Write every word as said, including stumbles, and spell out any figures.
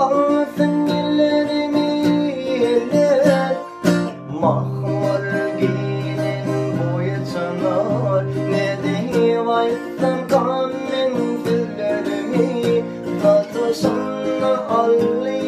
Altın ellerimi yeler, mahmur giyinin boyu çanar. Ne deyip aytsam kamen fillerimi, tatlı sana alli